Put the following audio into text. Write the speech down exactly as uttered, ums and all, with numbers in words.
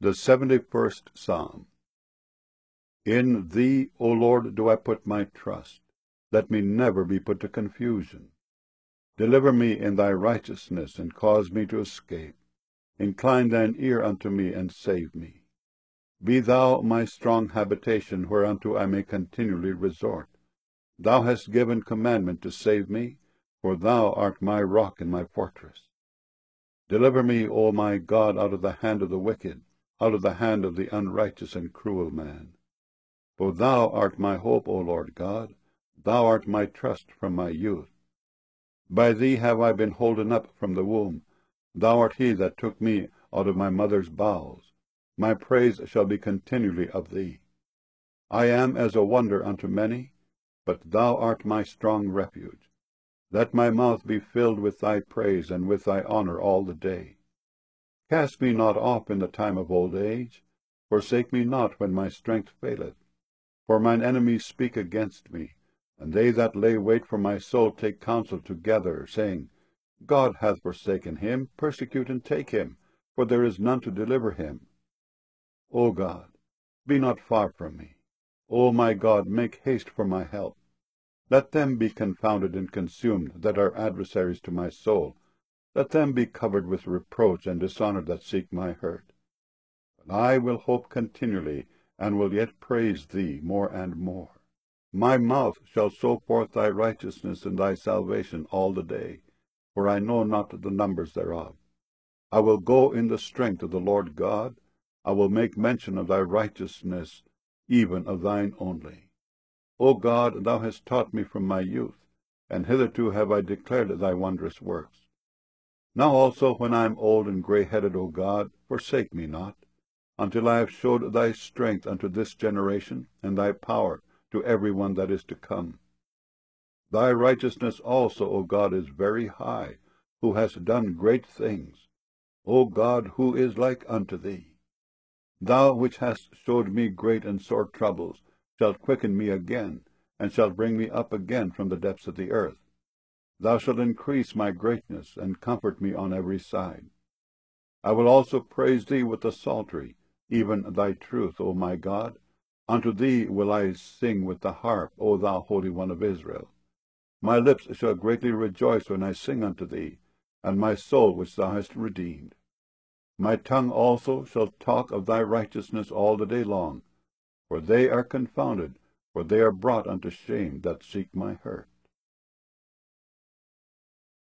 The seventy-first Psalm. In thee, O Lord, do I put my trust. Let me never be put to confusion. Deliver me in thy righteousness, and cause me to escape. Incline thine ear unto me, and save me. Be thou my strong habitation, whereunto I may continually resort. Thou hast given commandment to save me, for thou art my rock and my fortress. Deliver me, O my God, out of the hand of the wicked, out of the hand of the unrighteous and cruel man. For thou art my hope, O Lord God, thou art my trust from my youth. By thee have I been holden up from the womb. Thou art he that took me out of my mother's bowels. My praise shall be continually of thee. I am as a wonder unto many, but thou art my strong refuge. Let my mouth be filled with thy praise, and with thy honour all the day. Cast me not off in the time of old age. Forsake me not when my strength faileth. For mine enemies speak against me, and they that lay wait for my soul take counsel together, saying, God hath forsaken him, persecute and take him, for there is none to deliver him. O God, be not far from me. O my God, make haste for my help. Let them be confounded and consumed that are adversaries to my soul. Let them be covered with reproach and dishonour that seek my hurt. But I will hope continually, and will yet praise thee more and more. My mouth shall show forth thy righteousness and thy salvation all the day, for I know not the numbers thereof. I will go in the strength of the Lord God. I will make mention of thy righteousness, even of thine only. O God, thou hast taught me from my youth, and hitherto have I declared thy wondrous works. Now also, when I am old and grey-headed, O God, forsake me not, until I have showed thy strength unto this generation, and thy power to every one that is to come. Thy righteousness also, O God, is very high, who hast done great things. O God, who is like unto thee? Thou which hast showed me great and sore troubles, shalt quicken me again, and shalt bring me up again from the depths of the earth. Thou shalt increase my greatness, and comfort me on every side. I will also praise thee with the psaltery, even thy truth, O my God. Unto thee will I sing with the harp, O thou Holy One of Israel. My lips shall greatly rejoice when I sing unto thee, and my soul which thou hast redeemed. My tongue also shall talk of thy righteousness all the day long, for they are confounded, for they are brought unto shame that seek my hurt.